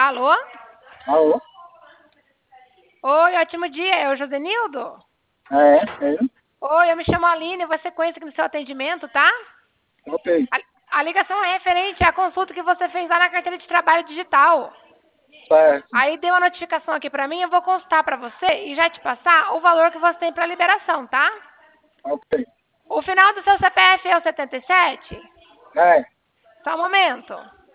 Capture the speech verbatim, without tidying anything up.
Alô? Alô? Oi, ótimo dia. É o Josenildo? É, é, Oi, eu me chamo Aline, você conhece aqui no seu atendimento, tá? ok. A, a ligação é referente à consulta que você fez lá na carteira de trabalho digital. Certo, Aí deu uma notificação aqui pra mim, eu vou constar pra você e já te passar o valor que você tem pra liberação, tá? ok. O final do seu C P F é o setenta e sete? É, Só um momento.